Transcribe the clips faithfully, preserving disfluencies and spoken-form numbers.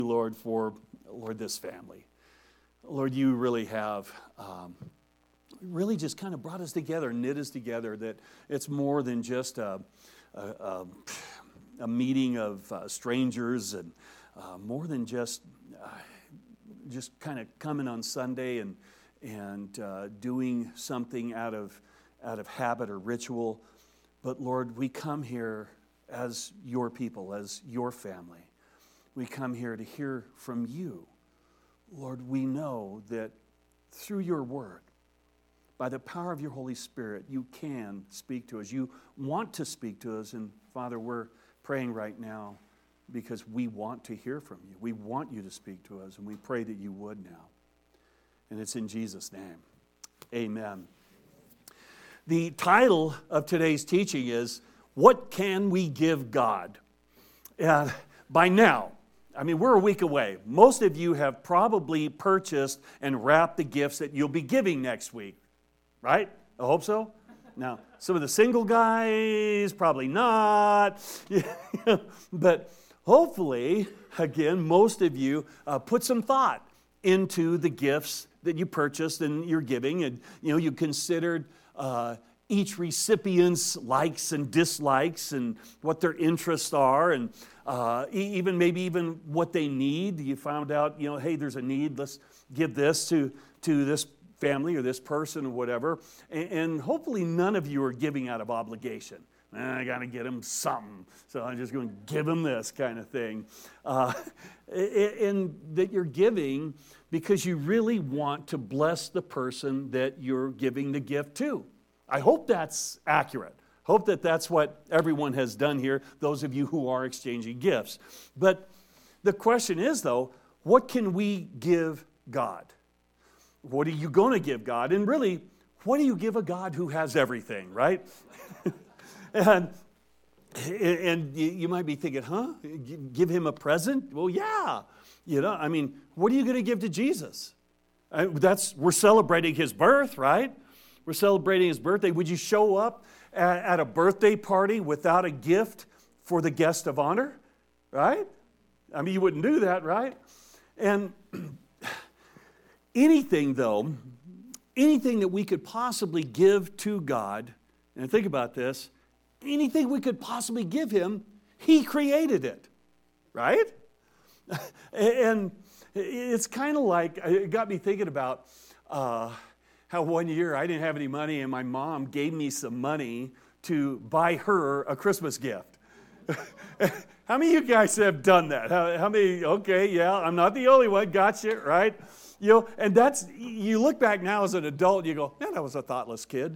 Lord, for, Lord, this family. Lord, you really have um, really just kind of brought us together, knit us together, that it's more than just a, a, a, a meeting of uh, strangers and uh, more than just uh, just kind of coming on Sunday and and uh, doing something out of out of habit or ritual. But Lord, we come here as your people, as your family. We come here to hear from you. Lord, we know that through your word, by the power of your Holy Spirit, you can speak to us. You want to speak to us. And Father, we're praying right now because we want to hear from you. We want you to speak to us, and we pray that you would now. And it's in Jesus' name. Amen. The title of today's teaching is, What Can We Give God? Uh, by now, I mean, we're a week away. Most of you have probably purchased and wrapped the gifts that you'll be giving next week, right? I hope so. Now, some of the single guys, probably not. But hopefully, again, most of you uh, put some thought into the gifts that you purchased and you're giving. And, you know, you considered uh, each recipient's likes and dislikes and what their interests are, and uh, even maybe even what they need. You found out, you know, hey, there's a need. Let's give this to, to this family or this person or whatever. And, and hopefully none of you are giving out of obligation. Eh, I got to get them something, so I'm just going to give them this kind of thing. Uh, and that you're giving because you really want to bless the person that you're giving the gift to. I hope that's accurate. Hope that that's what everyone has done here, those of you who are exchanging gifts. But the question is, though, what can we give God? What are you going to give God? And really, what do you give a God who has everything, right? and and you might be thinking, huh? Give him a present? Well, yeah. You know, I mean, what are you going to give to Jesus? That's we're celebrating his birth, right? We're celebrating his birthday. Would you show up at, at a birthday party without a gift for the guest of honor? Right? I mean, you wouldn't do that, right? And anything, though, anything that we could possibly give to God, and think about this, anything we could possibly give him, he created it, right? And it's kind of like, it got me thinking about uh, how one year I didn't have any money and my mom gave me some money to buy her a Christmas gift. How many of you guys have done that? How, how many, okay, yeah, I'm not the only one, gotcha, right? You know, and that's, you look back now as an adult and you go, man, I was a thoughtless kid.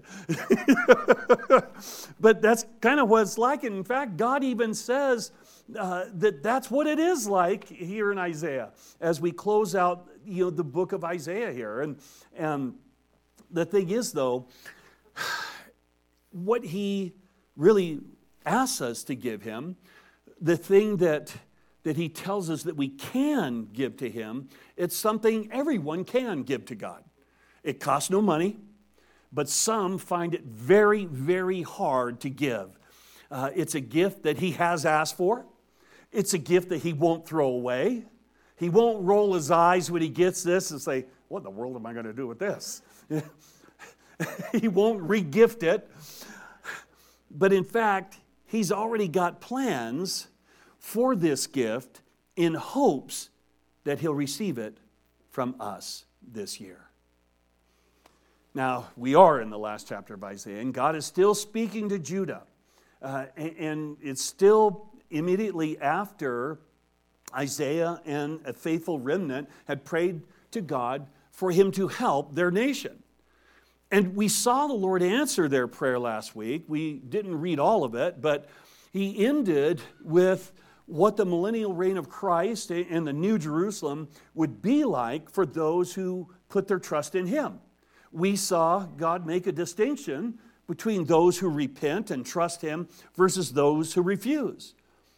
But that's kind of what it's like. And in fact, God even says uh, that that's what it is like here in Isaiah as we close out, you know, the book of Isaiah here. And, and the thing is, though, what he really asks us to give him, the thing that that he tells us that we can give to him, it's something everyone can give to God. It costs no money, but some find it very, very hard to give. Uh, it's a gift that he has asked for. It's a gift that he won't throw away. He won't roll his eyes when he gets this and say, what in the world am I going to do with this? He won't re-gift it. But in fact, he's already got plans for this gift in hopes that he'll receive it from us this year. Now, we are in the last chapter of Isaiah, and God is still speaking to Judah. Uh, and, and it's still immediately after Isaiah and a faithful remnant had prayed to God for him to help their nation. And we saw the Lord answer their prayer last week. We didn't read all of it, but he ended with what the millennial reign of Christ and the New Jerusalem would be like for those who put their trust in him. We saw God make a distinction between those who repent and trust him versus those who refuse.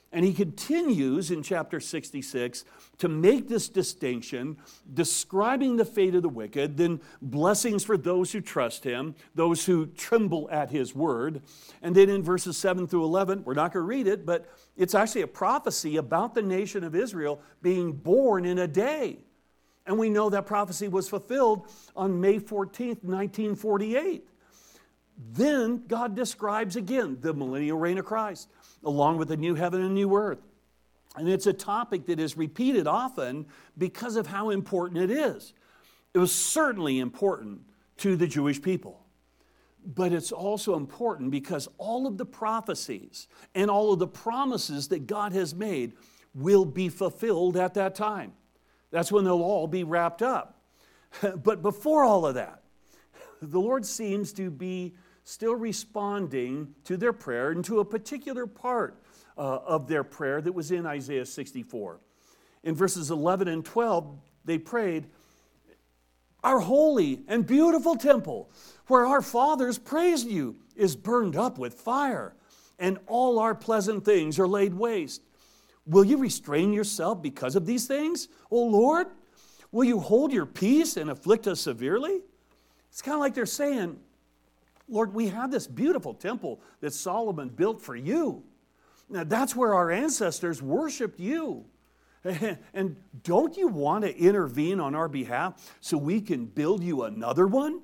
And he continues in chapter sixty-six to make this distinction, describing the fate of the wicked, then blessings for those who trust him, those who tremble at his word. And then in verses seven through eleven, we're not going to read it, but it's actually a prophecy about the nation of Israel being born in a day. And we know that prophecy was fulfilled on May fourteenth, nineteen forty-eight. Then God describes again the millennial reign of Christ, along with the new heaven and new earth. And it's a topic that is repeated often because of how important it is. It was certainly important to the Jewish people. But it's also important because all of the prophecies and all of the promises that God has made will be fulfilled at that time. That's when they'll all be wrapped up. But before all of that, the Lord seems to be still responding to their prayer and to a particular part uh, of their prayer that was in Isaiah sixty-four. In verses eleven and twelve, they prayed, "Our holy and beautiful temple, where our fathers praised you, is burned up with fire, and all our pleasant things are laid waste. Will you restrain yourself because of these things, O Lord? Will you hold your peace and afflict us severely?" It's kind of like they're saying, Lord, we have this beautiful temple that Solomon built for you. Now, that's where our ancestors worshiped you. And don't you want to intervene on our behalf so we can build you another one?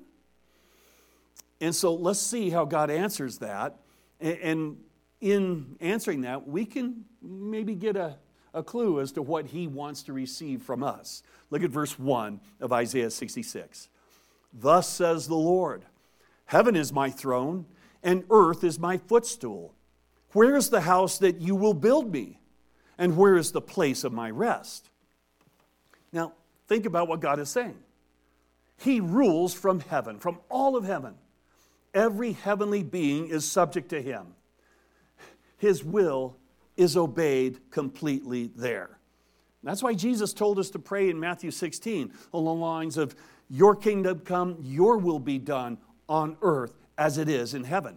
And so let's see how God answers that. And in answering that, we can maybe get a, a clue as to what he wants to receive from us. Look at verse one of Isaiah sixty-six. "Thus says the Lord, heaven is my throne, and earth is my footstool. Where is the house that you will build me? And where is the place of my rest?" Now, think about what God is saying. He rules from heaven, from all of heaven. Every heavenly being is subject to him. His will is obeyed completely there. That's why Jesus told us to pray in Matthew sixteen along the lines of, "Your kingdom come, your will be done on earth as it is in heaven."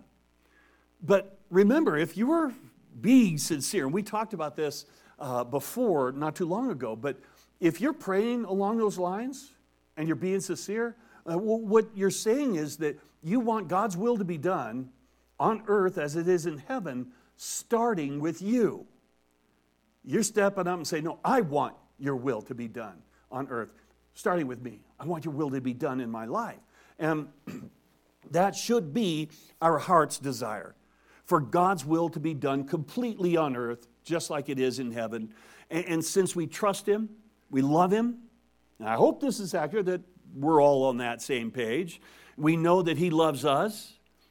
But remember, if you were being sincere, and we talked about this uh, before, not too long ago, but if you're praying along those lines and you're being sincere, uh, well, what you're saying is that you want God's will to be done on earth as it is in heaven, starting with you. You're stepping up and saying, "No, I want your will to be done on earth, starting with me. I want your will to be done in my life." And that should be our heart's desire, for God's will to be done completely on earth, just like it is in heaven. And, and since we trust him, we love him, and I hope this is accurate, that we're all on that same page. We know that he loves us.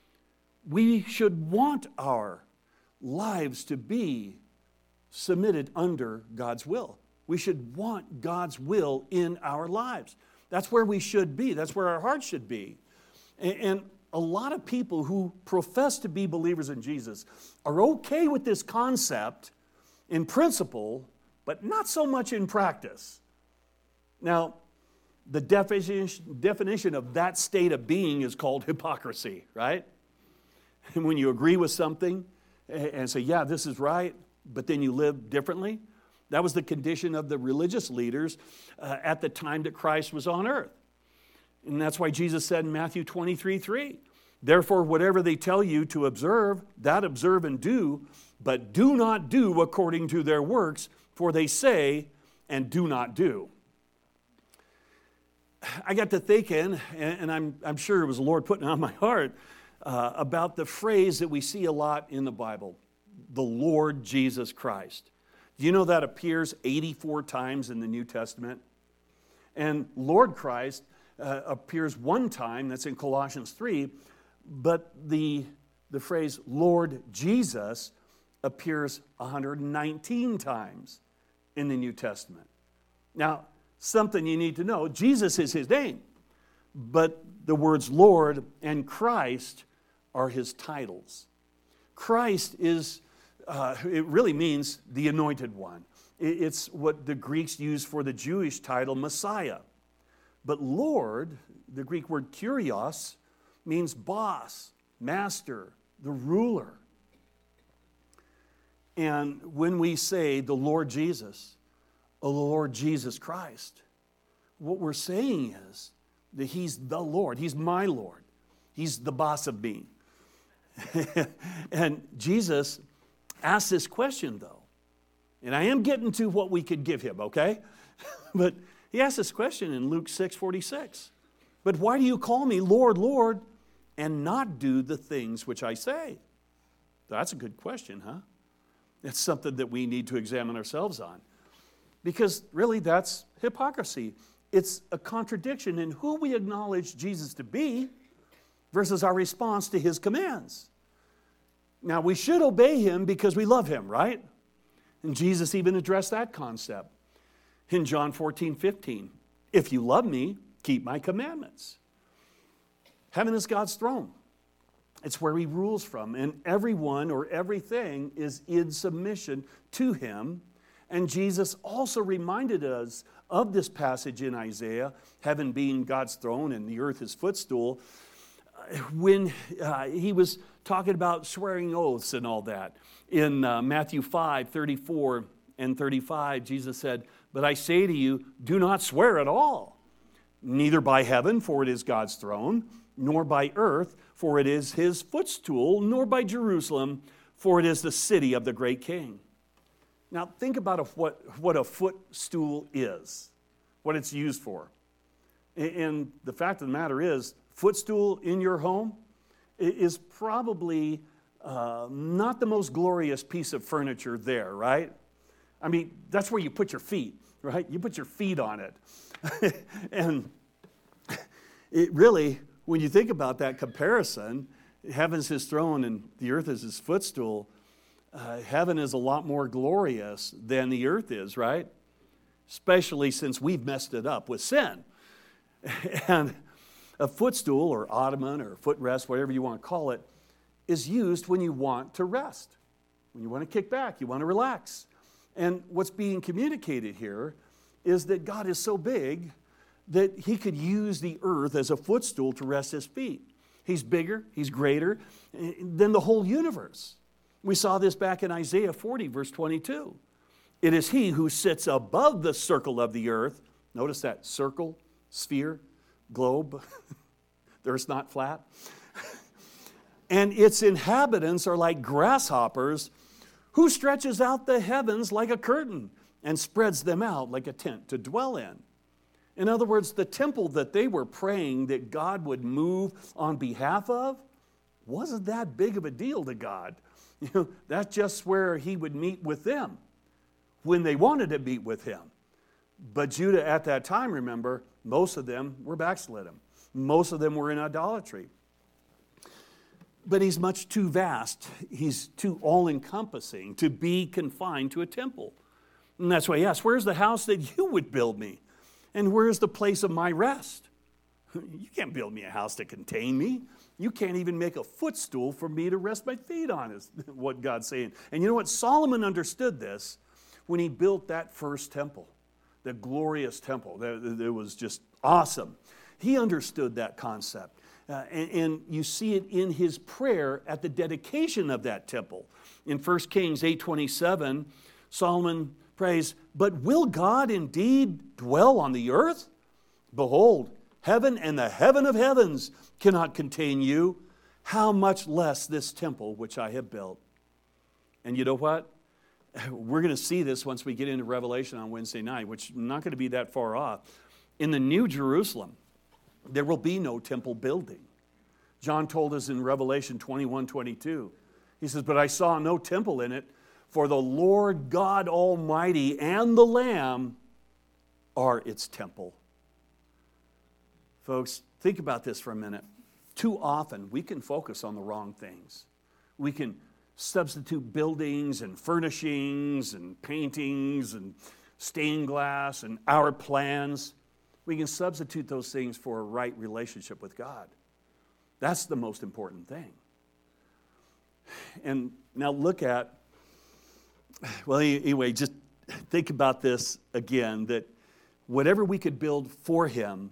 We should want our lives to be submitted under God's will. We should want God's will in our lives. That's where we should be. That's where our hearts should be. And a lot of people who profess to be believers in Jesus are okay with this concept in principle, but not so much in practice. Now, the definition, definition of that state of being is called hypocrisy, right? And when you agree with something and say, yeah, this is right, but then you live differently, that was the condition of the religious leaders uh, at the time that Christ was on earth. And that's why Jesus said in Matthew twenty-three three, "Therefore, whatever they tell you to observe, that observe and do, but do not do according to their works, for they say and do not do." I got to thinking, and I'm, I'm sure it was the Lord putting it on my heart, uh, about the phrase that we see a lot in the Bible, the Lord Jesus Christ. Do you know that appears eighty-four times in the New Testament? And Lord Christ uh, appears one time, that's in Colossians three, but the, the phrase Lord Jesus appears one hundred nineteen times in the New Testament. Now, something you need to know, Jesus is his name, but the words Lord and Christ are his titles. Christ is, uh, it really means the anointed one. It's what the Greeks use for the Jewish title Messiah. But Lord, the Greek word kurios, means boss, master, the ruler. And when we say the Lord Jesus, or the Lord Jesus Christ, what we're saying is that He's the Lord. He's my Lord. He's the boss of me. And Jesus asked this question, though. And I am getting to what we could give Him, okay? But He asked this question in Luke six forty-six. But why do you call me Lord, Lord, and not do the things which I say? That's a good question, huh? It's something that we need to examine ourselves on. Because really that's hypocrisy. It's a contradiction in who we acknowledge Jesus to be versus our response to His commands. Now, we should obey Him because we love Him, right? And Jesus even addressed that concept in John fourteen fifteen. If you love me, keep my commandments. Heaven is God's throne. It's where He rules from, and everyone or everything is in submission to Him. And Jesus also reminded us of this passage in Isaiah, heaven being God's throne and the earth His footstool, when uh, He was talking about swearing oaths and all that. In uh, Matthew five thirty-four and thirty-five, Jesus said, "But I say to you, do not swear at all, neither by heaven, for it is God's throne, nor by earth, for it is His footstool, nor by Jerusalem, for it is the city of the great King." Now, think about a, what, what a footstool is, what it's used for. And the fact of the matter is, footstool in your home is probably uh, not the most glorious piece of furniture there, right? I mean, that's where you put your feet, right? You put your feet on it. And it really, when you think about that comparison, heaven's His throne and the earth is His footstool. Uh, heaven is a lot more glorious than the earth is, right? Especially since we've messed it up with sin. And a footstool or ottoman or footrest, whatever you want to call it, is used when you want to rest, when you want to kick back, you want to relax. And what's being communicated here is that God is so big that He could use the earth as a footstool to rest His feet. He's bigger, He's greater than the whole universe. We saw this back in Isaiah forty, verse twenty-two. It is He who sits above the circle of the earth. Notice that, circle, sphere, globe. The earth's not flat. And its inhabitants are like grasshoppers, who stretches out the heavens like a curtain and spreads them out like a tent to dwell in. In other words, the temple that they were praying that God would move on behalf of wasn't that big of a deal to God. You know, that's just where He would meet with them when they wanted to meet with Him. But Judah at that time, remember, most of them were backslidden. Most of them were in idolatry. But He's much too vast. He's too all-encompassing to be confined to a temple. And that's why He asked, where's the house that you would build me? And where's the place of my rest? You can't build me a house to contain me. You can't even make a footstool for me to rest my feet on, is what God's saying. And you know what? Solomon understood this when he built that first temple, the glorious temple. It was just awesome. He understood that concept. Uh, and, and you see it in his prayer at the dedication of that temple. In First Kings eight twenty-seven, Solomon prays, "But will God indeed dwell on the earth? Behold, heaven and the heaven of heavens cannot contain you. How much less this temple which I have built." And you know what? We're going to see this once we get into Revelation on Wednesday night, which is not going to be that far off. In the New Jerusalem, there will be no temple building. John told us in Revelation twenty-one twenty-two. He says, "But I saw no temple in it, for the Lord God Almighty and the Lamb are its temple." Folks, think about this for a minute. Too often, we can focus on the wrong things. We can substitute buildings and furnishings and paintings and stained glass and our plans. We can substitute those things for a right relationship with God. That's the most important thing. And now look at, well, anyway, just think about this again, that whatever we could build for Him,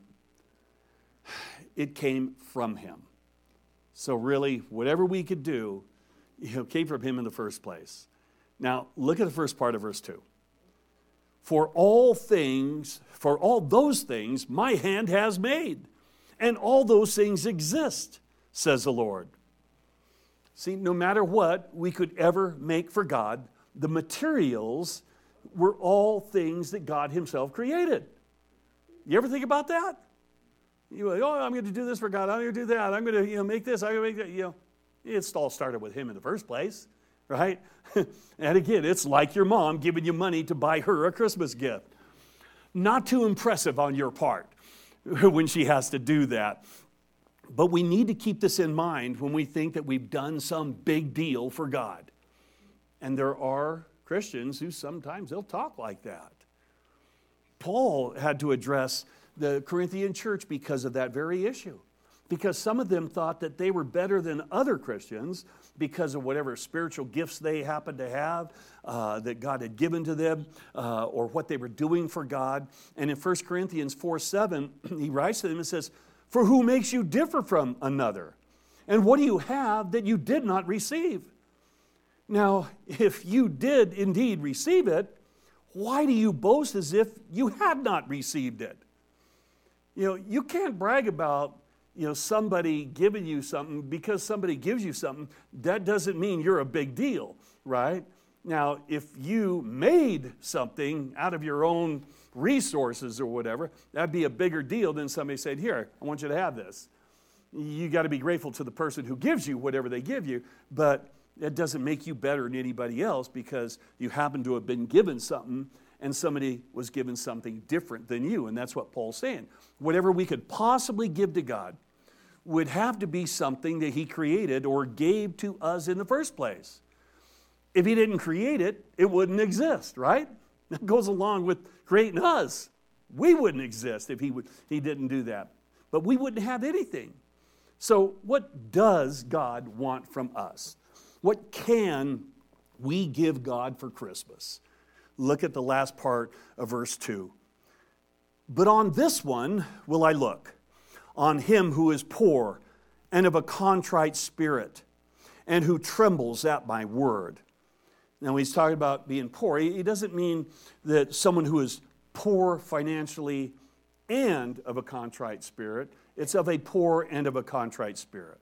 it came from Him. So really, whatever we could do, you know, came from Him in the first place. Now, look at the first part of verse two. For all things, for all those things my hand has made, and all those things exist, says the Lord. See, no matter what we could ever make for God, the materials were all things that God himself created. You ever think about that? You go, oh, I'm going to do this for God. I'm going to do that. I'm going to, you know, make this. I'm going to make that. You know, it's all started with him in the first place, right? And again, it's like your mom giving you money to buy her a Christmas gift. Not too impressive on your part when she has to do that. But we need to keep this in mind when we think that we've done some big deal for God. And there are Christians who sometimes they'll talk like that. Paul had to address the Corinthian church because of that very issue. Because some of them thought that they were better than other Christians because of whatever spiritual gifts they happened to have, uh, that God had given to them, uh, or what they were doing for God. And in First Corinthians four seven, he writes to them and says, for who makes you differ from another? And what do you have that you did not receive? Now, if you did indeed receive it, why do you boast as if you had not received it? You know, you can't brag about, you know, somebody giving you something because somebody gives you something. That doesn't mean you're a big deal, right? Now, if you made something out of your own resources or whatever, that'd be a bigger deal than somebody said, here, I want you to have this. You got to be grateful to the person who gives you whatever they give you, but it doesn't make you better than anybody else because you happen to have been given something and somebody was given something different than you. And that's what Paul's saying. Whatever we could possibly give to God would have to be something that he created or gave to us in the first place. If he didn't create it, it wouldn't exist, right? That goes along with creating us. We wouldn't exist if he would, he didn't do that. But we wouldn't have anything. So what does God want from us? What can we give God for Christmas? Look at the last part of verse two. But on this one will I look, on him who is poor and of a contrite spirit, and who trembles at my word. Now, when he's talking about being poor, he doesn't mean that someone who is poor financially and of a contrite spirit. It's of a poor and of a contrite spirit.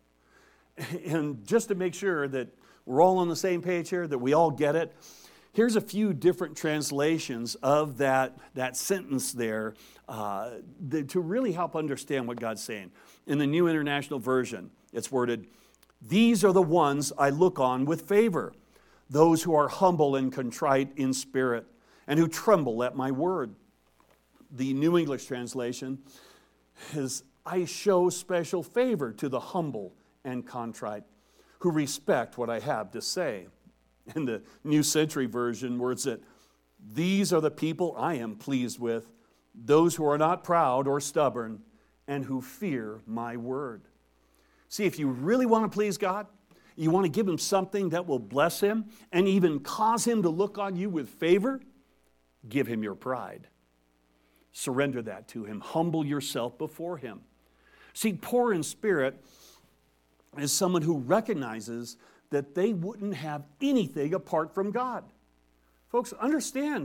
And just to make sure that we're all on the same page here, that we all get it, here's a few different translations of that, that sentence there uh, that, to really help understand what God's saying. In the New International Version, it's worded, these are the ones I look on with favor, those who are humble and contrite in spirit, and who tremble at my word. The New English translation is, I show special favor to the humble and contrite, who respect what I have to say. In the New Century Version, words that these are the people I am pleased with, those who are not proud or stubborn, and who fear my word. See, if you really want to please God, you want to give him something that will bless him and even cause him to look on you with favor, give him your pride. Surrender that to him. Humble yourself before him. See, poor in spirit is someone who recognizes that they wouldn't have anything apart from God. Folks, understand,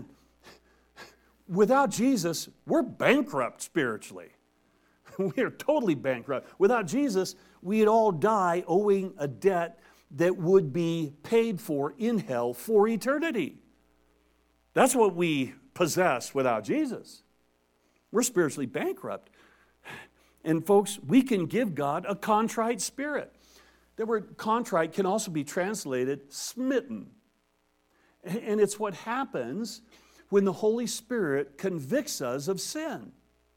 without Jesus, we're bankrupt spiritually. We are totally bankrupt. Without Jesus, we'd all die owing a debt that would be paid for in hell for eternity. That's what we possess without Jesus. We're spiritually bankrupt. And folks, we can give God a contrite spirit. The word contrite can also be translated smitten. And it's what happens when the Holy Spirit convicts us of sin.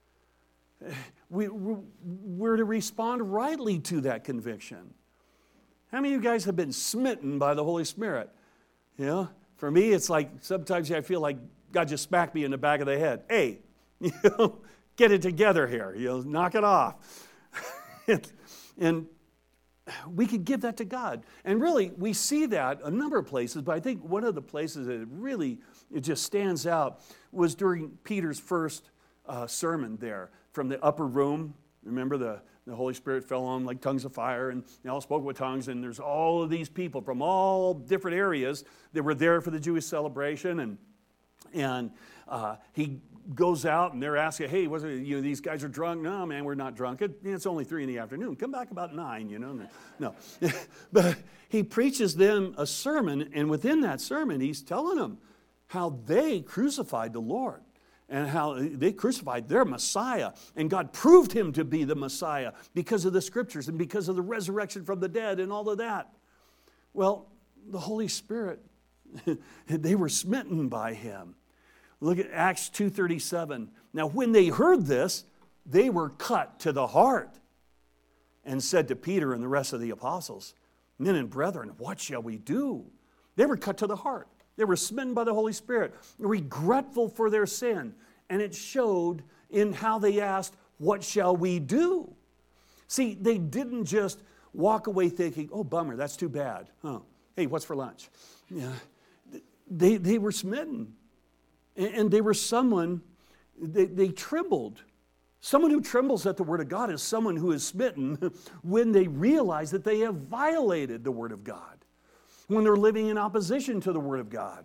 We, we're to respond rightly to that conviction. How many of you guys have been smitten by the Holy Spirit? You know, for me, it's like sometimes I feel like God just smacked me in the back of the head. Hey, you know, get it together here. You know, knock it off. and, and we could give that to God. And really, we see that a number of places, but I think one of the places that it really, it just stands out was during Peter's first uh, sermon there from the upper room Remember the, the Holy Spirit fell on like tongues of fire, and they all spoke with tongues, and there's all of these people from all different areas that were there for the Jewish celebration, and and uh, he goes out, and they're asking, hey, was it, you know, these guys are drunk? No, man, we're not drunk. It, it's only three in the afternoon. Come back about nine, you know. No. But he preaches them a sermon, and within that sermon, he's telling them how they crucified the Lord and how they crucified their Messiah, and God proved him to be the Messiah because of the Scriptures and because of the resurrection from the dead and all of that. Well, the Holy Spirit, they were smitten by him. Look at Acts two thirty-seven. Now, when they heard this, they were cut to the heart and said to Peter and the rest of the apostles, men and brethren, what shall we do? They were cut to the heart. They were smitten by the Holy Spirit, regretful for their sin. And it showed in how they asked, what shall we do? See, they didn't just walk away thinking, oh, bummer, that's too bad. Huh. Hey, what's for lunch? Yeah. They, they were smitten. And they were someone, they, they trembled. Someone who trembles at the Word of God is someone who is smitten when they realize that they have violated the Word of God, when they're living in opposition to the Word of God.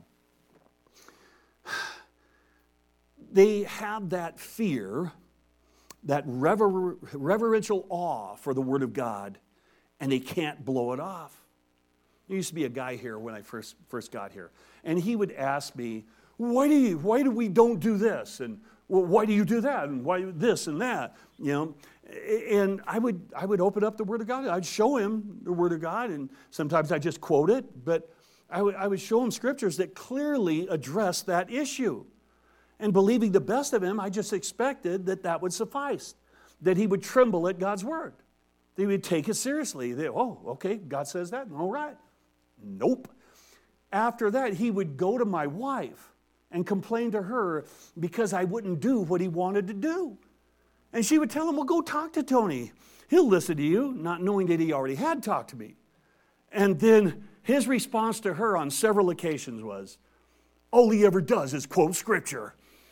They have that fear, that rever- reverential awe for the Word of God, and they can't blow it off. There used to be a guy here when I first, first got here, and he would ask me, Why do you, why do we don't do this? And well, why do you do that? And why this and that? You know, and I would I would open up the Word of God. I'd show him the Word of God, and sometimes I just quote it, but I would I would show him scriptures that clearly address that issue. And believing the best of him, I just expected that that would suffice, that he would tremble at God's Word, that he would take it seriously. They, oh, okay, God says that, all right. Nope. After that, he would go to my wife and complain to her because I wouldn't do what he wanted to do. And she would tell him, well, go talk to Tony. He'll listen to you, not knowing that he already had talked to me. And then his response to her on several occasions was, all he ever does is quote Scripture.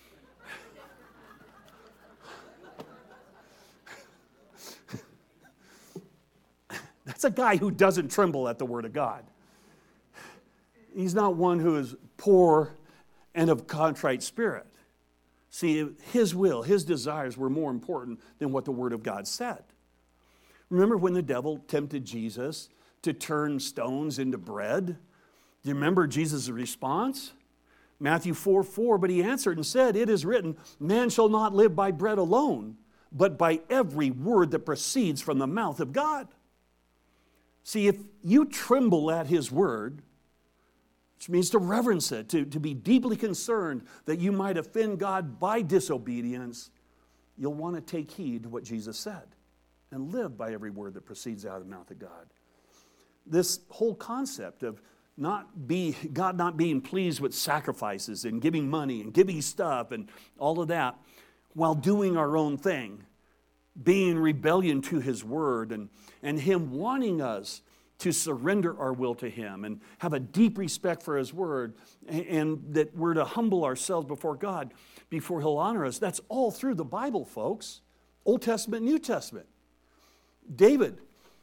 That's a guy who doesn't tremble at the Word of God. He's not one who is poor and of contrite spirit. See, his will, his desires were more important than what the Word of God said. Remember when the devil tempted Jesus to turn stones into bread? Do you remember Jesus' response? Matthew four four, but he answered and said, it is written, man shall not live by bread alone, but by every word that proceeds from the mouth of God. See, if you tremble at his word, which means to reverence it, to, to be deeply concerned that you might offend God by disobedience, you'll want to take heed to what Jesus said and live by every word that proceeds out of the mouth of God. This whole concept of not be, God not being pleased with sacrifices and giving money and giving stuff and all of that while doing our own thing, being in rebellion to his word, and, and him wanting us to surrender our will to him and have a deep respect for his word, and, and that we're to humble ourselves before God before he'll honor us. That's all through the Bible, folks. Old Testament, New Testament. David,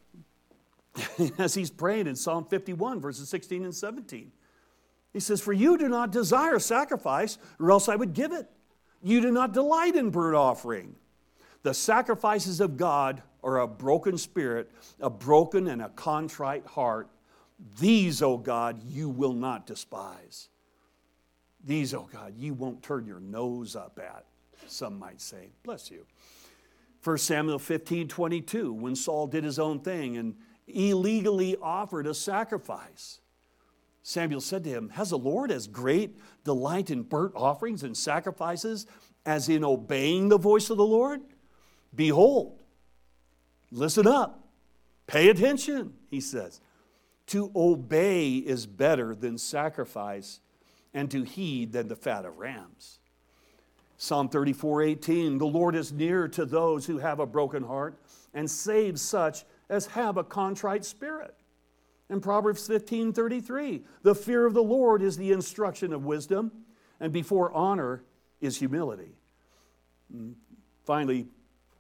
as he's praying in Psalm fifty-one, verses sixteen and seventeen, he says, for you do not desire sacrifice, or else I would give it. You do not delight in burnt offering. The sacrifices of God are a broken spirit, a broken and a contrite heart. These, O God, you will not despise. These, O God, you won't turn your nose up at, some might say. Bless you. First Samuel fifteen twenty-two, when Saul did his own thing and illegally offered a sacrifice, Samuel said to him, has the Lord as great delight in burnt offerings and sacrifices as in obeying the voice of the Lord? Behold, listen up, pay attention, he says. To obey is better than sacrifice, and to heed than the fat of rams. Psalm thirty-four eighteen, the Lord is near to those who have a broken heart and saves such as have a contrite spirit. And Proverbs fifteen thirty-three, the fear of the Lord is the instruction of wisdom, and before honor is humility. And finally,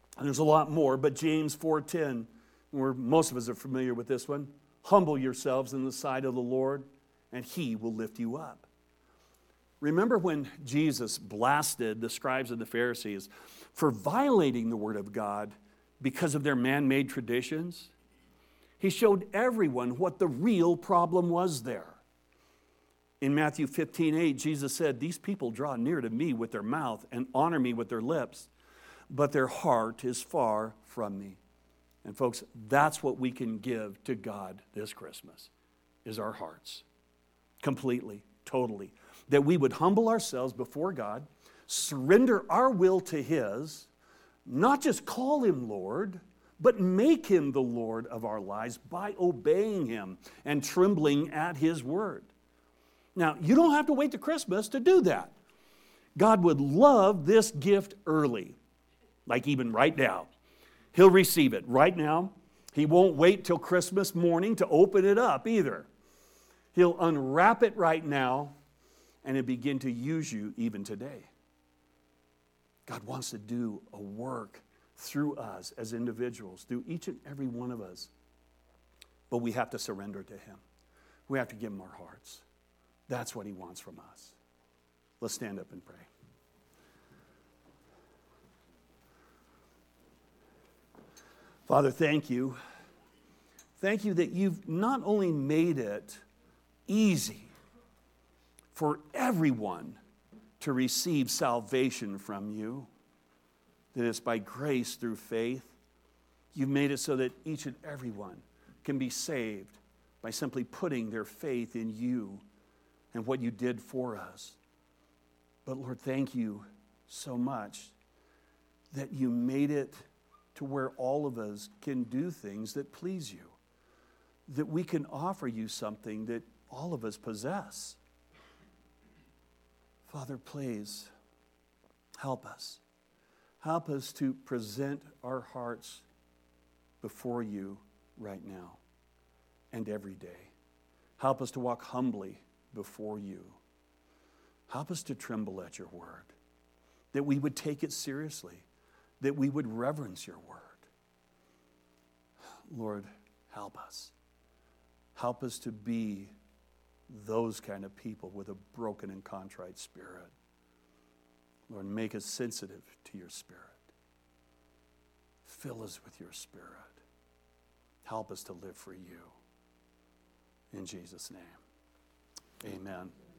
And there's a lot more, but James four ten, where most of us are familiar with this one. Humble yourselves in the sight of the Lord, and he will lift you up. Remember when Jesus blasted the scribes and the Pharisees for violating the word of God because of their man-made traditions? He showed everyone what the real problem was there. In Matthew fifteen eight, Jesus said, these people draw near to me with their mouth and honor me with their lips, but their heart is far from me. And folks, that's what we can give to God this Christmas, is our hearts. Completely, totally. That we would humble ourselves before God, surrender our will to his, not just call him Lord, but make him the Lord of our lives by obeying him and trembling at his word. Now, you don't have to wait to Christmas to do that. God would love this gift early, like even right now. He'll receive it right now. He won't wait till Christmas morning to open it up either. He'll unwrap it right now and he'll begin to use you even today. God wants to do a work through us as individuals, through each and every one of us. But we have to surrender to him. We have to give him our hearts. That's what he wants from us. Let's stand up and pray. Father, thank you. Thank you that you've not only made it easy for everyone to receive salvation from you, that it's by grace through faith. You've made it so that each and every one can be saved by simply putting their faith in you and what you did for us. But Lord, thank you so much that you made it to where all of us can do things that please you, that we can offer you something that all of us possess. Father, please help us. Help us to present our hearts before you right now and every day. Help us to walk humbly before you. Help us to tremble at your word, that we would take it seriously, that we would reverence your word. Lord, help us. Help us to be those kind of people with a broken and contrite spirit. Lord, make us sensitive to your spirit. Fill us with your spirit. Help us to live for you. In Jesus' name, amen.